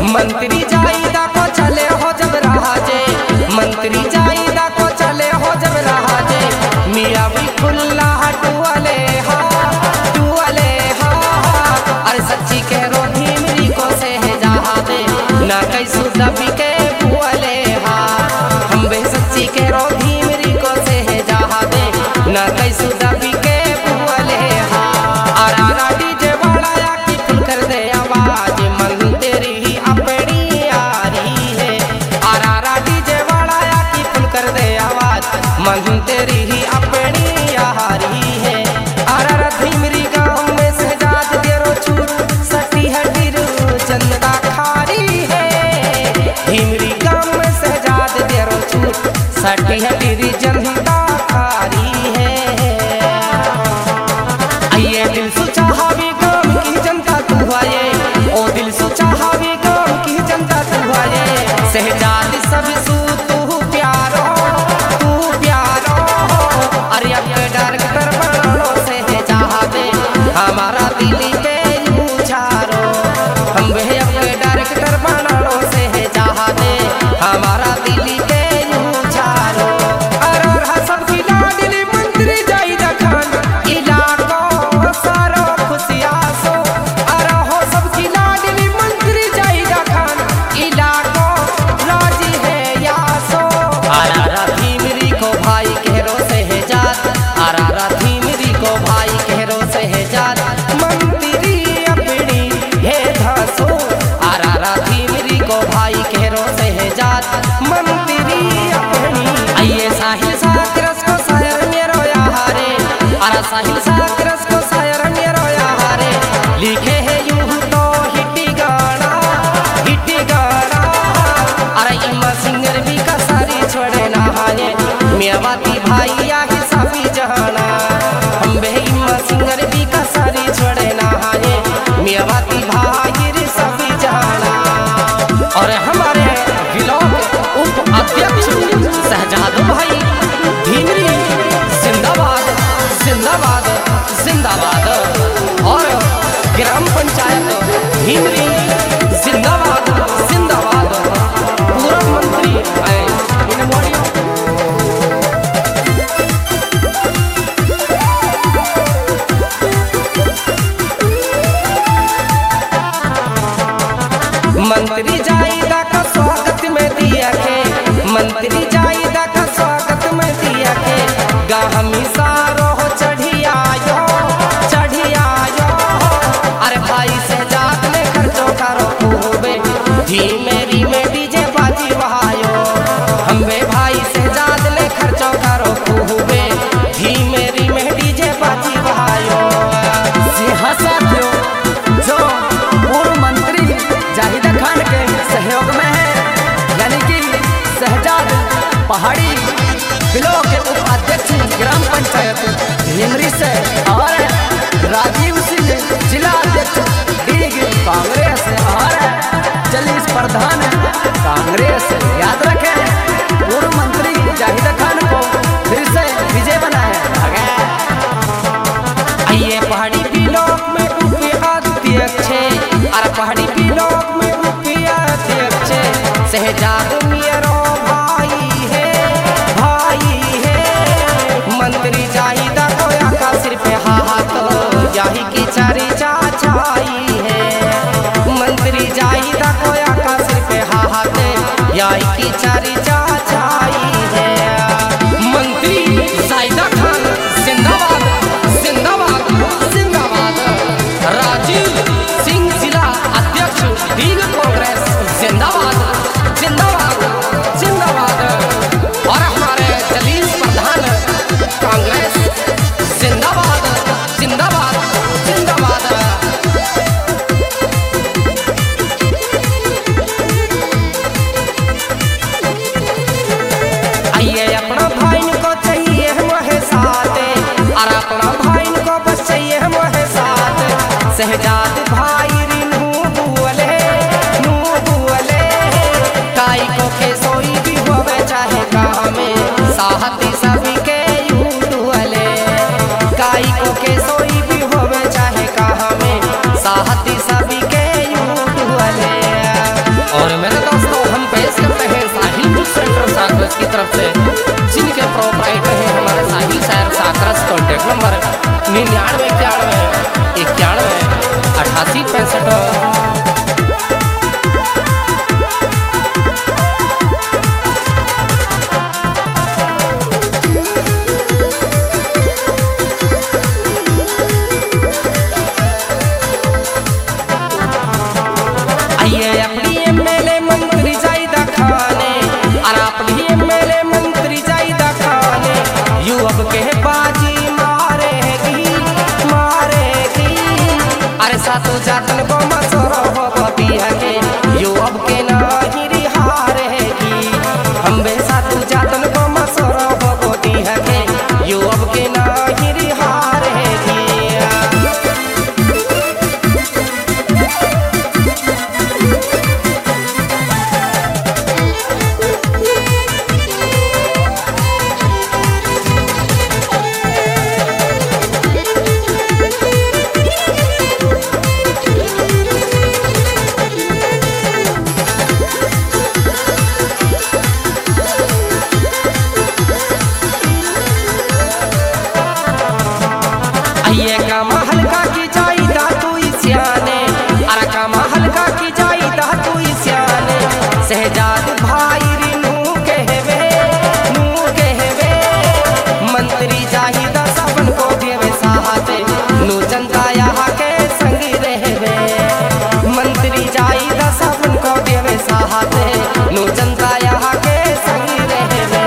मंत्री जाइदा को चले हो जब राजे, मंत्री जाइदा को चले हो जब राजे, मियाँ भी खुल्ला टुअले हा अरे सच्ची कह रो धीमरी को से है जहा दे ना कैसु दबी के बुअले हा। हम वे सच्ची कह रो धीमरी को से है जहा दे ना कैसु दबी के बुअले हा। आरा डीजे वाला की फुल कर दे आवाज मन तेरी ही अपनी आ रही है। आरा डीजे वाला की फुल कर दे आवाज मन तेरी ही अपनी आ रही है। आरा धीमरी गाँव में सहजाद देरो छूर सटी है गिर चंदा खारी है। धीमरी गाँव में सहजाद देरो छूर सटी है गिर चंदा खारी है। आइए दिल सोचा हावी गाँव की जनता तू आए, ओ दिल सोचा हावी गाँव की जनता तू आए। सहजाद सब सू तू प्यारो अरे अब डायरेक्टर बनो से है जहा दे हमारा दिल्ली पे उछारो। हम वे अब डायरेक्टर बनो से है जहा दे हमारा दिल्ली पे उछारो। अरे सबकी लाडली मंत्री जाइदा खान इलाको सारो खुशियां सो। अरे हो सबकी लाडली मंत्री जाइदा खान इलाको राजी है यासो। आरा धीमरी को भाई कहरो से है जात, आरा धीमरी को भाई कहरो से है जात मंत्री अपनी है धासो। आरा धीमरी को भाई कहरो से है जात मंत्री अपनी। आइए साहिल साकरस को शायर मेरो यारे, आरा साहिल साकरस को शायर मेरो यारे। लिखे है यूं तो हिटी गाना अरे इमा सिंगर भी का सारी छोड़े ना हाये मियावाती भाई या ही साफी जहाना। हम बे इमा सिंगर भी का सारी छोड़े ना हाये मियावाती भाई रे साफी जहाना। और हमारे ब्लॉक उप अध्यक्ष सहजाद भाई धीमरी जिंदाबाद जिंदाबाद जिंदाबाद। और ग्राम पंचायत धीमरी जिंदाबाद जिंदाबाद। पूरा मंत्री इन मोड़ियों मंत्री जाइदा का स्वागत में दिया के, मंत्री जाइदा का स्वागत में दिया के। गा हमी सारो चढ़ी आयो अरे भाई सहजाद ने खर्चो करो खूबे धीमेरी में डीजे बाजी बहायो। हम वे भाई सहजाद ने खर्चो करो खूबे धीमेरी में डीजे बाजी बहायो। साथियों जो पूर्व मंत्री जाहिदा खान के सहयोग में है, यानी कि सहजाद पहाड़ी ब्लॉक के उपाध्यक्ष ग्राम पंचायत धीमरी से और राजीव सिंह जिला अध्यक्ष डीग कांग्रेस और जलीस प्रधान कांग्रेस। याद रखें पूर्व मंत्री जाहिदा खान को फिर से विजय बनाए। आइए पहाड़ी ब्लॉक में उपाध्यक्ष अरे पहाड़ी ब्लॉक में उपाध्यक्ष सहजाद मेरो भाई है मंत्री जाहिदा को आका सिर पे हाथ यही की चारी चाचाई है। मंत्री जाहिदा को आका सिर पे हाथ यही की चारी चाचाई है। मंत्री जाहिदा खान जिंदाबाद जिंदाबाद जिंदाबाद। राजीव सिंह जिला अध्यक्ष दीग कांग्रेस जिंदाबाद जिंदाबाद जिंदाबाद। और हमारे जलीस प्रधान कांग्रेस जिंदाबाद जिंदाबाद जिंदाबाद। आइए अपना भाई को चाहिए मोहे साथ और अपना भाई को बस चाहिए मोहे साथ। सहजाद भाई नू बुअले काई को के सोई भी होवे चाहे गाँव में साहती सभी के यूं डुअले। काई को के सोई भी होवे चाहे गाँव में साहती सभी के यूं डुअले। ये अपनी एमएलए मंत्री जायदा खाने और अपनी एमएलए मंत्री जायदा खाने यू अब के बाजी मारेगी मारेगी। अरे सातों जातन को मसोरो होती है के यू अब के नहीं रिहारेगी। हम बे सातों जातन को मसोरो होती है के यू अब के नहीं रिहारेगी। ये काम हल्का की जायदा तू सियाने अरे काम हल्का की जायदा तू सियाने शहजाद भाई रिनू कहवे मंत्री जाहिदा सबन को देवे साहते नू जनता यहाँ के संगी रहवे। मंत्री जाहिदा सबन को देवे साहते नू जनता यहाँ के संगी रहवे।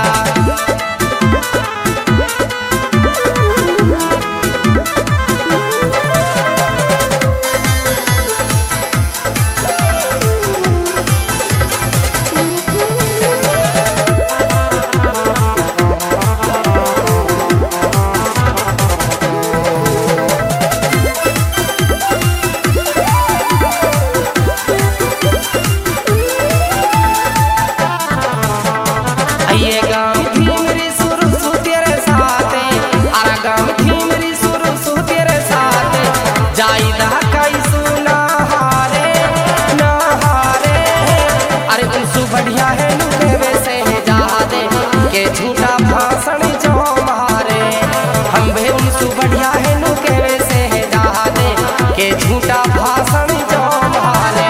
ये गाँव थी मेरी शुरू सु तेरे साथ अरे गाँव थी मेरी शुरू सु तेरे साथ जायदा कई सुना हारे ना हारे। अरे उनसु बढ़िया है लुके वैसे जा दे के झूठा भाषण जो मारे। हम भी उनसु बढ़िया है लुके वैसे जा दे के झूठा भाषण जो मारे।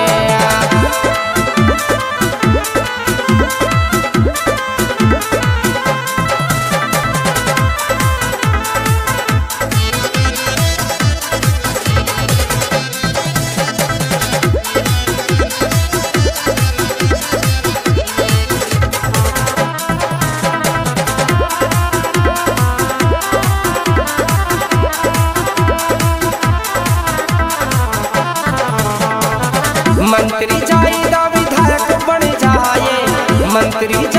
मंत्री जायदा विधायक बन जाए मंत्री